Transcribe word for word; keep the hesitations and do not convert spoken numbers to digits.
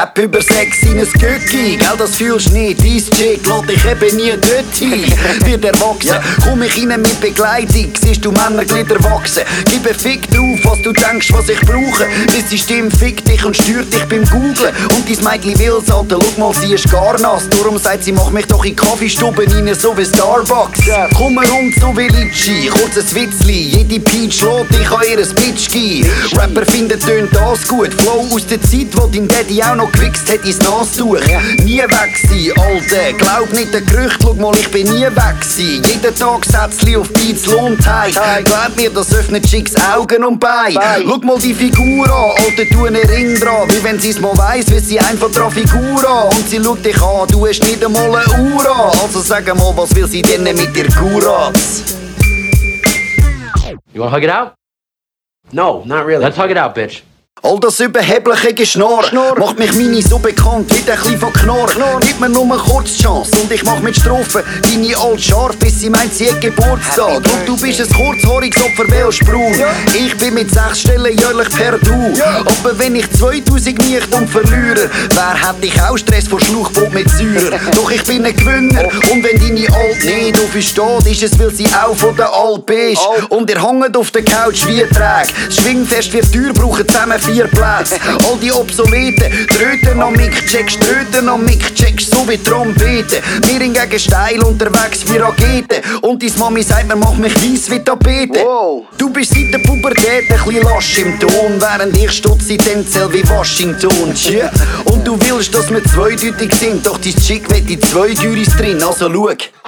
Rap über Sex in ein Göcki. Gell, das fühlst du nicht, dein Chick, lass dich eben nie dort hin. Wird erwachsen, ja. Komm ich rein mit Begleitung, siehst du Männerglieder wachsen. Gib einen Fick drauf, was du denkst, was ich brauche. Das System fickt dich und stört dich beim Googlen. Und dein Mädchen will sagen, schau mal, sie ist gar nass. Darum sagt sie, mach mich doch in Kaffeestuben rein, so wie Starbucks. Yeah. Komm rund, so wie Litschi, kurzes Witzli. Jede Peach lässt dich an ihr Bitch gehen. Rapper finden, tönt das gut. Flow aus der Zeit, wo dein Daddy auch noch gewichst hat ins Nastuch. Yeah. Nie weg sein, Alter, glaub nicht den Gerücht, schau mal, ich bin nie weg sein. Jeden Tag Sätzli auf Beats lohnt heim. Glaub mir, das öffnet Chicks Augen und Beine. Schau mal die Figur an, Alter, tu einen Ring dran. Wie wenn sie's mal weiss, wie sie einfach dran Figur an. Und sie schaut dich an, du hast nicht einmal eine Uhr an. Also sag mal, was will sie denn mit dir Kuratz? You wanna hug it out? No, not really. Let's hug it out, bitch. All das überhebliche Geschnarr macht mich meine so bekannt wie der Klein von Knorr. Gib mir nur kurz die Chance und ich mach mit Strophen deine alt scharf, bis sie meint, sie hat Geburtstag. Und du bist ein kurzhaariges Opfer wie Sprung. Ich bin mit sechs Stellen jährlich per Du. Aber wenn ich zweitausend nicht und verliere, wer hat ich auch Stress vor Schlauchboot mit Säurer? Doch ich bin ein Gewinner und wenn deine Alt nicht auf euch steht, ist es, weil sie auch von der Alp ist. Und ihr hängt auf der Couch wie Träg. Schwingfest wird teuer, brauchen zusammen vier Plätze. All die obsoleten Tröten am Mic-Checks, Tröten am Mic-Checks, so wie Trompeten. Wir hingegen steil unterwegs wie Raketen. Und deine Mami sagt mir, mach mich weiss wie Tapete. Wow. Du bist seit der Pubertät ein bisschen lasch im Ton, während ich stutze Tänzel wie Washington. Yeah. Und du willst, dass wir zweideutig sind, doch dein Chick will die zwei Juris drin, also schau.